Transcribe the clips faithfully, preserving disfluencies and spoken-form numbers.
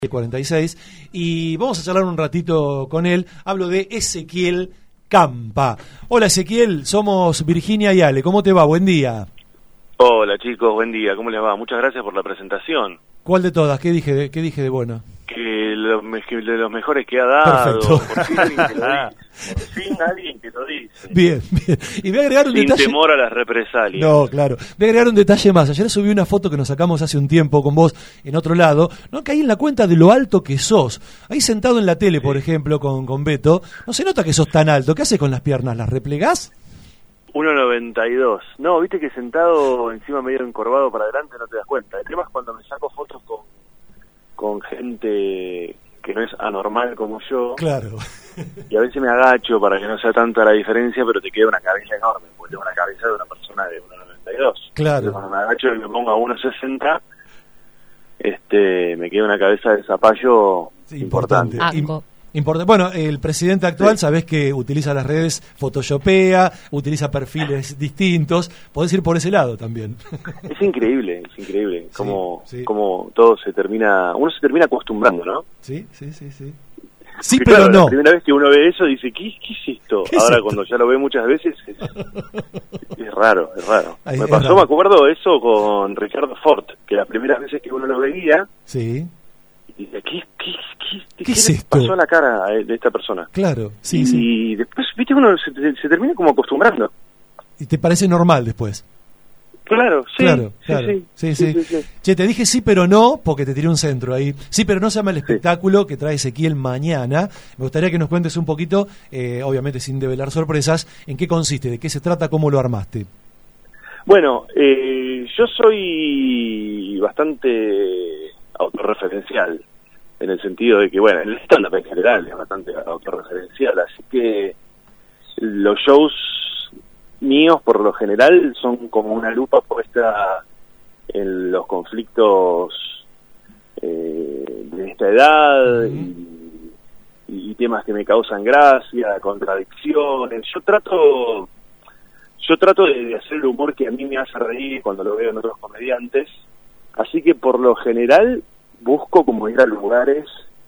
cuarenta y seis, y vamos a charlar un ratito con él. Hablo de Ezequiel Campa. Hola Ezequiel, somos Virginia y Ale, ¿cómo te va? Buen día. Hola chicos, buen día, ¿cómo les va? Muchas gracias por la presentación. ¿Cuál de todas? ¿Qué dije de, qué dije de bueno? Que lo, que de los mejores que ha dado. Perfecto. Por fin alguien que lo dice. Por fin alguien que lo dice. Bien, bien. Y voy a agregar un Sin detalle. Sin temor a las represalias. No, claro. Voy a agregar un detalle más. Ayer subí una foto que nos sacamos hace un tiempo con vos en otro lado. No caí en la cuenta de lo alto que sos. Ahí sentado en la tele, por ejemplo, con, con Beto. No se nota que sos tan alto. ¿Qué haces con las piernas? ¿Las replegás? uno noventa y dos. No, viste que sentado encima medio encorvado para adelante no te das cuenta. El tema es cuando me saco fotos con, con gente que no es anormal como yo. Claro. Y a veces me agacho para que no sea tanta la diferencia, pero te queda una cabeza enorme, porque tengo una cabeza de una persona de uno noventa y dos. Claro. Entonces, cuando me agacho y me pongo a uno sesenta, este, me queda una cabeza de zapallo sí, importante. importante. Importante. Bueno, el presidente actual, sí. Sabés que utiliza las redes, photoshopea, utiliza perfiles distintos. Podés ir por ese lado también. Es increíble, es increíble. Sí, como, sí. como todo se termina, uno se termina acostumbrando, ¿no? Sí, sí, sí, sí. Sí, que, pero claro, no. La primera vez que uno ve eso dice, ¿qué, qué es esto? ¿Qué es Ahora esto? Cuando ya lo ve muchas veces es, es raro, es raro. Ay, me es pasó, raro. me acuerdo eso con Ricardo Fort, que las primeras veces que uno lo veía, sí. y dice, ¿qué, qué, qué, ¿Qué, qué es le esto? pasó a la cara de esta persona? Claro, sí, y, sí. Y después, viste, uno se, se termina como acostumbrando. Y te parece normal después. Claro, sí, claro, sí, claro. Sí, sí, sí, sí. sí, sí. Che, te dije sí pero no, porque te tiré un centro ahí. Sí pero no se llama el espectáculo sí. que trae Ezequiel mañana. Me gustaría que nos cuentes un poquito, eh, obviamente sin develar sorpresas, en qué consiste, de qué se trata, cómo lo armaste. Bueno, eh, yo soy bastante autorreferencial, en el sentido de que, bueno, el stand-up en general es bastante autorreferencial, así que los shows míos por lo general son como una lupa puesta en los conflictos eh, de esta edad y, y temas que me causan gracia, contradicciones. Yo trato yo trato de, de hacer el humor que a mí me hace reír cuando lo veo en otros comediantes, así que por lo general busco como ir a lugares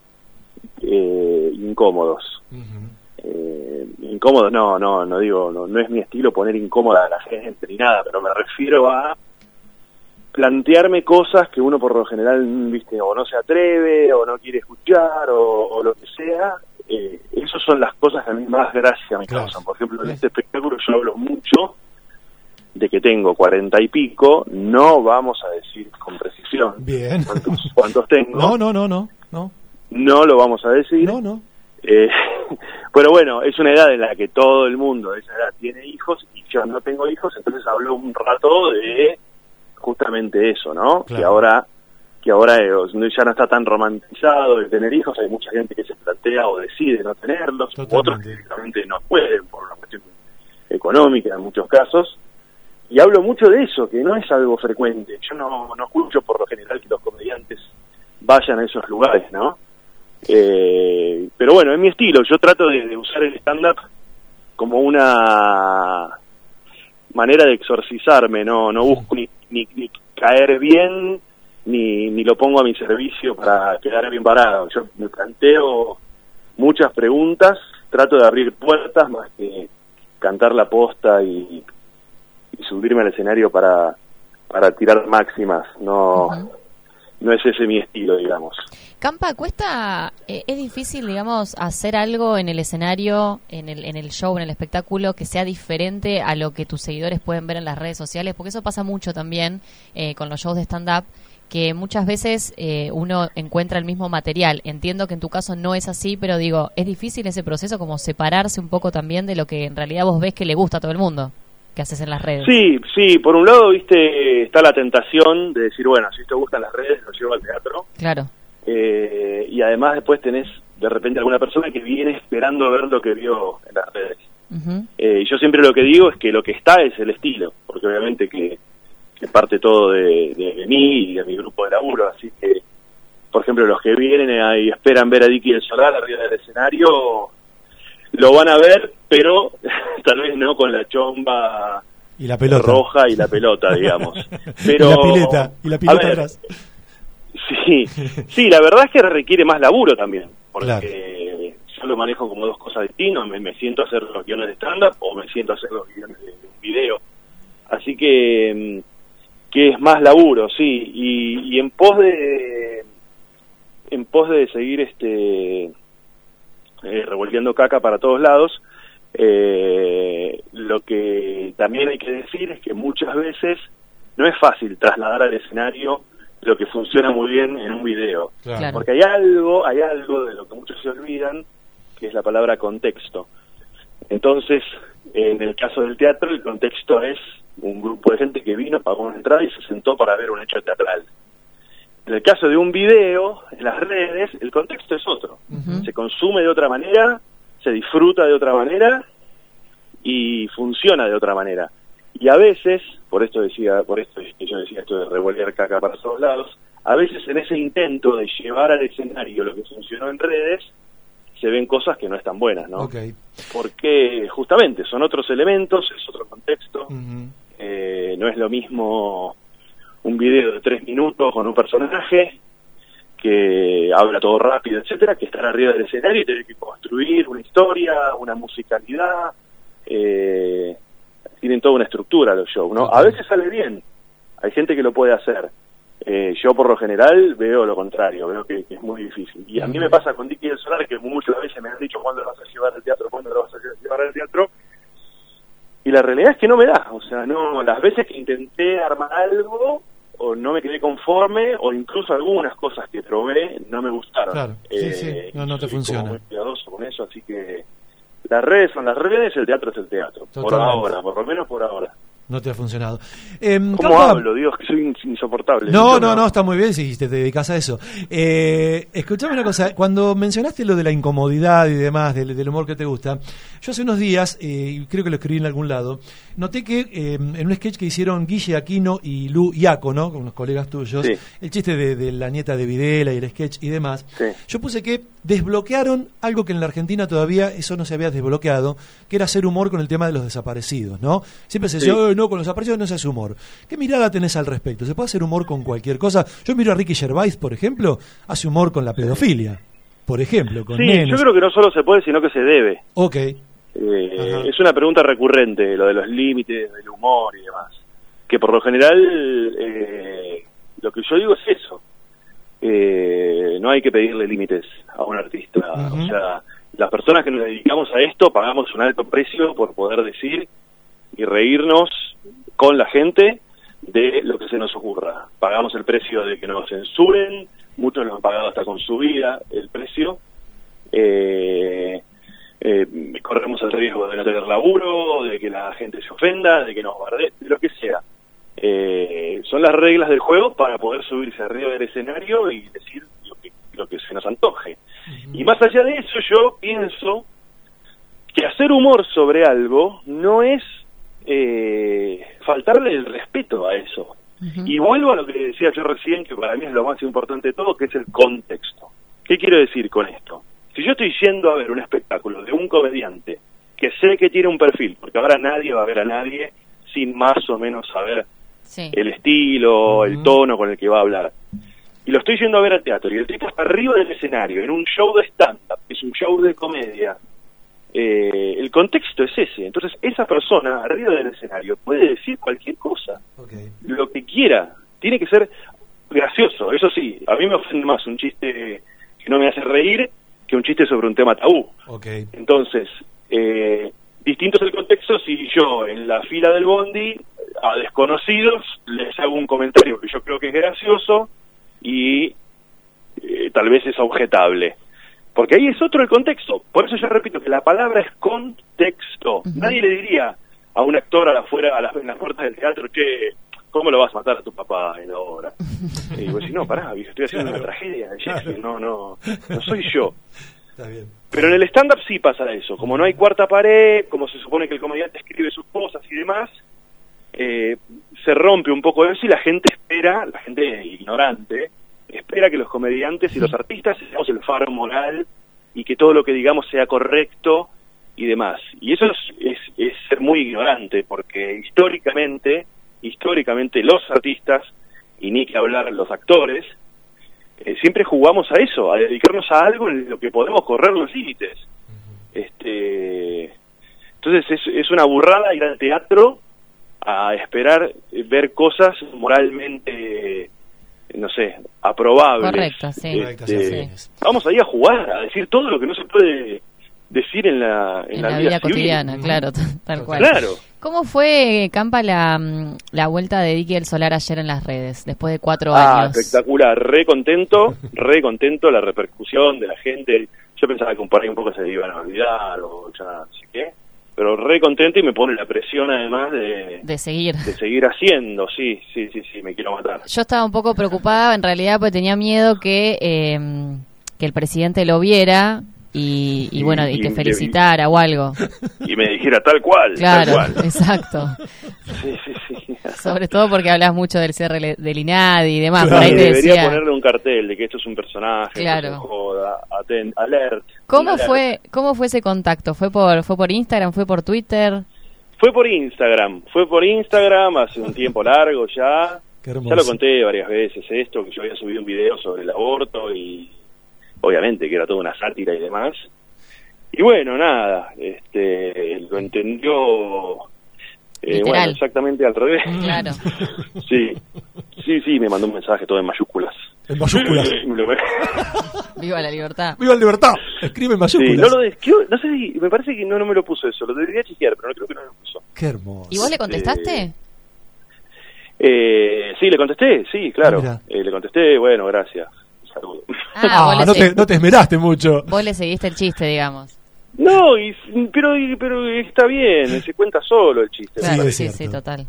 eh, incómodos. Uh-huh. Eh, incómodo, no, no, no digo, no, no es mi estilo poner incómoda a la gente ni nada, pero me refiero a plantearme cosas que uno por lo general, viste, o no se atreve, o no quiere escuchar, o, o lo que sea. Eh, esas son las cosas que a mí más gracia me claro. causan. Por ejemplo, en este espectáculo yo hablo mucho de que tengo cuarenta y pico, no vamos a decir con precisión bien cuántos, cuántos tengo. No, no, no, no, no. No lo vamos a decir. No, no. Eh, pero bueno, es una edad en la que todo el mundo de esa edad tiene hijos y yo no tengo hijos, entonces hablo un rato de justamente eso, ¿no? Claro. Que ahora que ahora eh, ya no está tan romantizado el tener hijos, hay mucha gente que se plantea o decide no tenerlos, totalmente. Otros que directamente no pueden por una cuestión económica en muchos casos, y hablo mucho de eso, que no es algo frecuente. Yo no, no escucho por lo general que los comediantes vayan a esos lugares, ¿no? Eh, pero bueno, es mi estilo. Yo trato de, de usar el stand-up como una manera de exorcizarme, no no busco ni, ni, ni caer bien, ni, ni lo pongo a mi servicio para quedar bien parado. Yo me planteo muchas preguntas, trato de abrir puertas más que cantar la posta y, y subirme al escenario para, para tirar máximas. No... Uh-huh. No es ese mi estilo, digamos. Campa, cuesta, eh, es difícil, digamos, hacer algo en el escenario, en el en el show, en el espectáculo, que sea diferente a lo que tus seguidores pueden ver en las redes sociales, porque eso pasa mucho también eh, con los shows de stand-up, que muchas veces eh, uno encuentra el mismo material. Entiendo que en tu caso no es así, pero digo, es difícil ese proceso, como separarse un poco también de lo que en realidad vos ves que le gusta a todo el mundo, que haces en las redes. Sí, sí, por un lado, viste, está la tentación de decir, bueno, si te gustan las redes, lo llevo al teatro. Claro. Eh, y además después tenés de repente alguna persona que viene esperando ver lo que vio en las redes. Uh-huh. Eh, yo siempre lo que digo es que lo que está es el estilo, porque obviamente que, que parte todo de, de, de mí y de mi grupo de laburo, así que, por ejemplo, los que vienen y esperan ver a Dicky el Solar arriba del escenario, lo van a ver, pero tal vez no con la chomba y la pelota roja y la pelota, digamos. Pero y la pileta, y la pileta atrás. Sí, sí, la verdad es que requiere más laburo también, porque Claro. yo lo manejo como dos cosas distintas, me, me siento a hacer los guiones de stand-up o me siento a hacer los guiones de, de un video. Así que, que es más laburo, sí, y, y en pos de en pos de seguir este eh, revolviendo caca para todos lados, eh, lo que también hay que decir es que muchas veces no es fácil trasladar al escenario lo que funciona muy bien en un video. Claro. Porque hay algo, hay algo de lo que muchos se olvidan, que es la palabra contexto. Entonces, en el caso del teatro, el contexto es un grupo de gente que vino, pagó una entrada y se sentó para ver un hecho teatral. En el caso de un video, en las redes, el contexto es otro. Uh-huh. Se consume de otra manera, se disfruta de otra manera y funciona de otra manera. Y a veces, por esto decía, por esto que yo decía esto de revolver caca para todos lados, a veces en ese intento de llevar al escenario lo que funcionó en redes, se ven cosas que no están buenas, ¿no? Okay. Porque justamente son otros elementos, es otro contexto, Uh-huh. eh, no es lo mismo un video de tres minutos con un personaje que habla todo rápido, etcétera, que estar arriba del escenario y tener que construir una historia, una musicalidad, eh, tienen toda una estructura los shows, ¿no? A veces sale bien, hay gente que lo puede hacer. Eh, yo por lo general veo lo contrario, veo que, que es muy difícil. Y a mí me pasa con Dicky del Solar que muchas veces me han dicho cuándo lo vas a llevar al teatro, cuándo lo vas a llevar al teatro. Y la realidad es que no me da, o sea, no, las veces que intenté armar algo, o no me quedé conforme, o incluso algunas cosas que probé no me gustaron. Claro, sí, eh, sí, no, no te soy funciona. como muy cuidadoso con eso, así que las redes son las redes, el teatro es el teatro. Por Totalmente. ahora, por lo menos por ahora. No te ha funcionado. Eh, ¿Cómo Capa, hablo? Dios, que soy ins- insoportable. No, Yo no, no, está muy bien si te dedicas a eso. Eh, escuchame una cosa, cuando mencionaste lo de la incomodidad y demás, del, del humor que te gusta, yo hace unos días, eh, y creo que lo escribí en algún lado, noté que eh, en un sketch que hicieron Guille Aquino y Lu Iaco, ¿no? Con unos colegas tuyos, Sí. el chiste de, de la nieta de Videla y el sketch y demás, Sí. yo puse que desbloquearon algo que en la Argentina todavía eso no se había desbloqueado, que era hacer humor con el tema de los desaparecidos, ¿no? Siempre se decía, Sí. "Oh, no, con los desaparecidos no se hace humor". ¿Qué mirada tenés al respecto? ¿Se puede hacer humor con cualquier cosa? Yo miro a Ricky Gervais, por ejemplo, hace humor con la pedofilia, por ejemplo, con Sí, nenes. yo creo que no solo se puede, sino que se debe. Ok, Eh, Ajá. es una pregunta recurrente, lo de los límites del humor y demás. Que por lo general, eh, lo que yo digo es eso. Eh, no hay que pedirle límites a un artista. Ujú. O sea, las personas que nos dedicamos a esto pagamos un alto precio por poder decir y reírnos con la gente de lo que se nos ocurra. Pagamos el precio de que nos censuren, muchos lo han pagado hasta con su vida el precio. Eh, eh, corremos el riesgo de no tener laburo, de que la gente se ofenda, de que nos bardee, de lo que sea. Eh, son las reglas del juego para poder subirse arriba del escenario y decir lo que, lo que se nos antoje. Ujú. Y más allá de eso, yo pienso que hacer humor sobre algo no es eh, faltarle el respeto a eso. Ujú. Y vuelvo a lo que decía yo recién, que para mí es lo más importante de todo, que es el contexto. ¿Qué quiero decir con esto? Si yo estoy yendo a ver un espectáculo de un comediante que sé que tiene un perfil, porque ahora nadie va a ver a nadie sin más o menos saber Sí. el estilo, Ujú. el tono con el que va a hablar. Y lo estoy yendo a ver al teatro, y el tipo está arriba del escenario, en un show de stand-up, es un show de comedia. Eh, el contexto es ese. Entonces, esa persona arriba del escenario puede decir cualquier cosa, ok. lo que quiera. Tiene que ser gracioso, eso sí. A mí me ofende más un chiste que no me hace reír que un chiste sobre un tema tabú. Ok. Entonces, eh, distinto es el contexto si yo en la fila del bondi a desconocidos les hago un comentario que yo creo que es gracioso y eh, tal vez es objetable. Porque ahí es otro el contexto. Por eso yo repito que la palabra es contexto. Ujú. Nadie le diría a un actor a la fuera, a las, en las puertas del teatro, che, ¿cómo lo vas a matar a tu papá en la obra? Y vos decís, no, pará, viejo, estoy haciendo Claro. una tragedia de Claro. Shakespeare, no, no, no soy yo. Está bien. Pero en el stand-up sí pasa eso. Como no hay cuarta pared, como se supone que el comediante escribe sus cosas y demás, eh, se rompe un poco eso y la gente espera, la gente ignorante, espera que los comediantes y los artistas seamos el faro moral y que todo lo que digamos sea correcto y demás. Y eso es, es, es ser muy ignorante, porque históricamente, históricamente los artistas, y ni que hablar los actores, eh, siempre jugamos a eso, a dedicarnos a algo en lo que podemos correr los límites. Este, entonces es, es una burrada ir al teatro a esperar ver cosas moralmente, no sé, aprobables. Correcto, sí. Este, sí. Vamos ahí a jugar, a decir todo lo que no se puede decir en la, en en la, la vida, vida civil. cotidiana, claro, t- tal cual. Claro. ¿Cómo fue, Campa, la, la vuelta de Dicky del Solar ayer en las redes, después de cuatro Ah, años? espectacular, re contento, re contento, la repercusión de la gente. Yo pensaba que por ahí un poco se iban a olvidar o ya no sé qué, pero re contento y me pone la presión además de, De seguir. de seguir haciendo, sí, sí, sí, sí, me quiero matar. Yo estaba un poco preocupada, en realidad, porque tenía miedo que, eh, que el presidente lo viera y, y bueno, y, Y- te y- felicitara o algo. Y me dijera tal cual, Claro, tal cual. exacto. Sí, sí, sí. Sobre todo porque hablas mucho del cierre le- del INADI y demás. Claro. Por ahí te Debería decía. ponerle un cartel de que esto es un personaje, Claro. que esto es joda, aten- alert. ¿Cómo alert. fue, cómo fue ese contacto? ¿Fue por, fue por Instagram? ¿Fue por Twitter? Fue por Instagram, fue por Instagram hace un tiempo largo ya. Qué hermoso. Ya lo conté varias veces esto, que yo había subido un video sobre el aborto y obviamente que era toda una sátira y demás. Y bueno, nada, este lo entendió eh, Literal. bueno, exactamente al revés. Claro. Sí, sí, sí, me mandó un mensaje todo en mayúsculas. En mayúsculas. Viva la libertad. ¡Viva la libertad! Escribe en Sí, mayúsculas. no lo describió, no sé si, me parece que no, no me lo puso eso, lo debería chequear, pero no creo que no me lo puso. Qué hermoso. ¿Y vos le contestaste? Eh, sí, le contesté, sí, claro. Ah, mira. Eh, le contesté, bueno, gracias. Saludos. Ah, vos, Ah, le no, se- te, no te esmeraste mucho. vos le seguiste el chiste, digamos. No, y, pero, y- pero está bien, se cuenta solo el chiste. Claro, es sí, cierto. sí, total.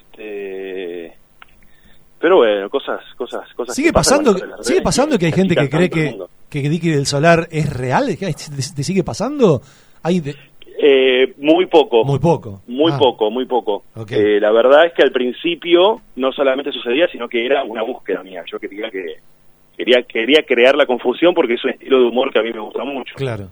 Este, pero bueno, cosas, cosas, cosas. Sigue que pasan pasando, con las sigue redes pasando que hay gente que agitan cree tanto el que, mundo. que Dicky del Solar es real. ¿Te, te sigue pasando? Hay de- Eh, muy poco. muy poco. Muy Ah, poco, muy poco. Ok. Eh, la verdad es que al principio no solamente sucedía, sino que era una búsqueda mía. Yo quería que quería quería crear la confusión porque es un estilo de humor que a mí me gusta mucho. Claro.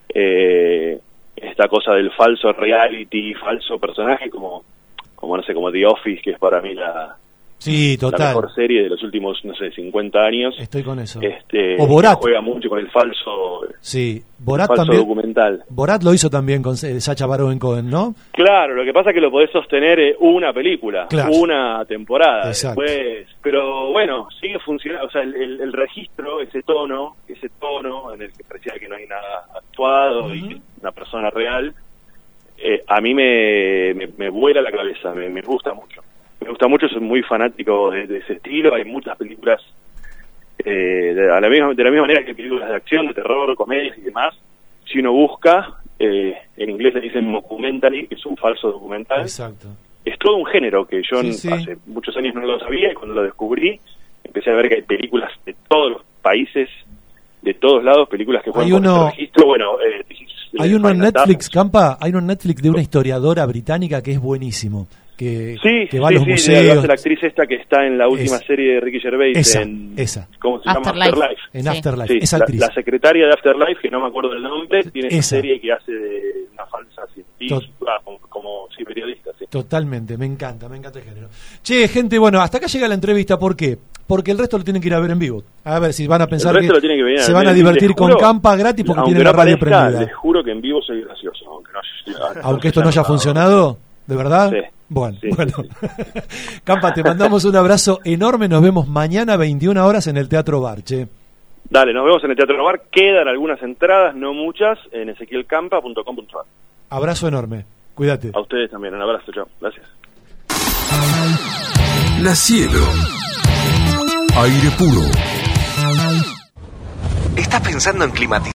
Eh, esta cosa del falso reality, falso personaje, como como no sé, como The Office, que es para mí la, Sí, la total. mejor serie de los últimos, no sé, cincuenta años. Estoy con eso. Este, O Borat. juega mucho con el falso, Sí, Borat falso también. documental. Borat lo hizo también con eh, Sacha Baron Cohen, ¿no? Claro, lo que pasa es que lo podés sostener eh, una película, Claro. una temporada, Exacto. después, pero bueno, sigue funcionando, o sea, el, el- el registro, ese tono, ese tono en el que parecía que no hay nada actuado y que es una persona real, eh, a mí me, me, me vuela la cabeza, me, me gusta mucho. Me gusta mucho, soy muy fanático de, de ese estilo, hay muchas películas eh, de, a la misma, de la misma manera que películas de acción, de terror, comedias y demás. Si uno busca, eh, en inglés le dicen mockumentary, que es un falso documental, Exacto. es todo un género que yo Sí, sí. hace muchos años no lo sabía y cuando lo descubrí empecé a ver que hay películas de todos los países, de todos lados, películas que juegan Hay con uno- este registro. Bueno, eh, Hay uno en Final Netflix, Fantasy. Campa, hay uno en Netflix de una historiadora británica que es buenísimo. Que, Sí, que va sí, a los sí, de- museos. hace la actriz esta que está en la última Esa. serie de Ricky Gervais Esa, en esa. ¿cómo se Afterlife. llama? Afterlife. En Sí. Afterlife. Sí, Esa la, actriz. la secretaria de Afterlife, que no me acuerdo del nombre, tiene esa Esa. serie que hace de una falsa científica, Tot- ah, como, como sí, periodista, sí. Totalmente, me encanta, me encanta el género. Che, gente, bueno, hasta acá llega la entrevista. ¿Por qué? Porque el resto lo tienen que ir a ver en vivo. A ver si van a pensar El resto que lo tienen que venir se a van a ver. divertir Les con juro, Campa gratis porque aunque tienen no la radio parezca, prendida. Les juro que en vivo soy gracioso, aunque no, Aunque esto no haya funcionado, ¿de verdad? Sí. Bueno, Sí, bueno. sí, Campa, te mandamos un abrazo enorme. Nos vemos mañana a veintiuna horas en el Teatro Bar, che. Dale, nos vemos en el Teatro Bar. Quedan algunas entradas, no muchas, en ezequiel campa punto com punto a r. Abrazo enorme. Cuídate. A ustedes también, un abrazo, chao. Gracias. La Cielo. Aire puro. ¿Estás pensando en climatizar?